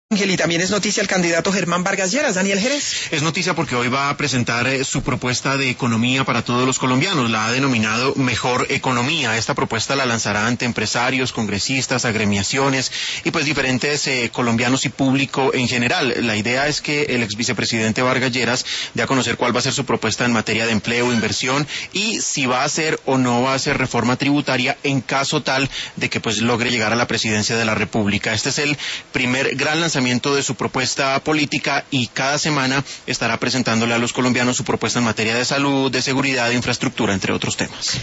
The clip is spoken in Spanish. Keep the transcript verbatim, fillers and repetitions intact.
Ángel, y también es noticia el candidato Germán Vargas Lleras. Daniel Jerez. Es noticia porque hoy va a presentar eh, su propuesta de economía para todos los colombianos. La ha denominado Mejor Economía. Esta propuesta la lanzará ante empresarios, congresistas, agremiaciones y pues diferentes eh, colombianos y público en general. La idea es que el ex vicepresidente Vargas Lleras dé a conocer cuál va a ser su propuesta en materia de empleo, inversión y si va a hacer o no va a hacer reforma tributaria en caso tal de que pues logre llegar a la presidencia de la República. Este es el primer gran lanzamiento de su propuesta política y cada semana estará presentándole a los colombianos su propuesta en materia de salud, de seguridad, de infraestructura, entre otros temas.